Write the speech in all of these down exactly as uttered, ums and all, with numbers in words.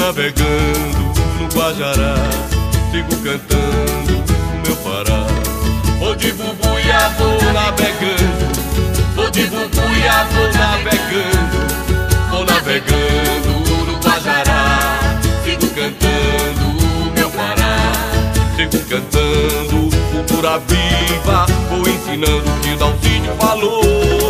navegando no Guajará, sigo cantando o meu Pará. Vou de bubuia, vou navegando, vou de bubuia, vou navegando, vou navegando no Guajará, sigo cantando o meu Pará. Sigo cantando cultura viva, vou ensinando o que Dalcínio falou.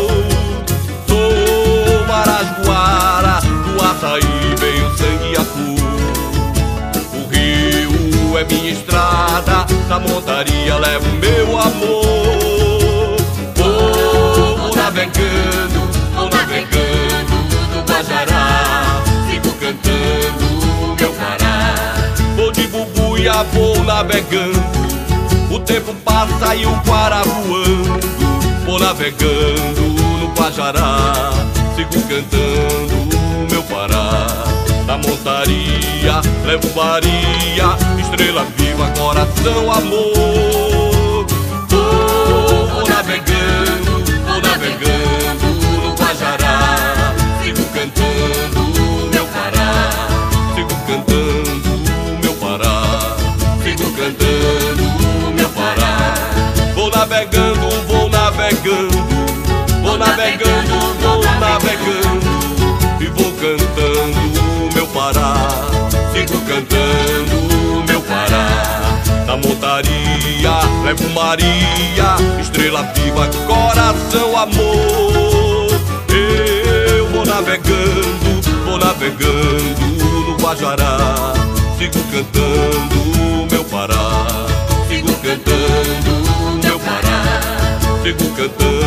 Sou marajoara, do açaí vem o sangue e a cor. O rio é minha estrada, na montaria levo meu amor. Vou, vou navegando, vou navegando no Guajará, sigo cantando meu Pará. Vou de bubuia, vou navegando, o tempo passa e o Pará voando. Vou navegando no Guajará, sigo cantando meu Pará. Na montaria levo Maria, estrela viva, coração, amor. Vou, vou navegando, vou navegando no Guajará, sigo cantando meu Pará, sigo cantando meu Pará, sigo cantando meu Pará. Vou navegando, vou navegando, vou navegando, vou navegando e vou cantando meu Pará, sigo cantando meu Pará. Na montaria levo Maria, estrela viva, coração, amor. Eu vou navegando, vou navegando no Guajará, sigo cantando meu Pará, sigo cantando meu Pará, sigo cantando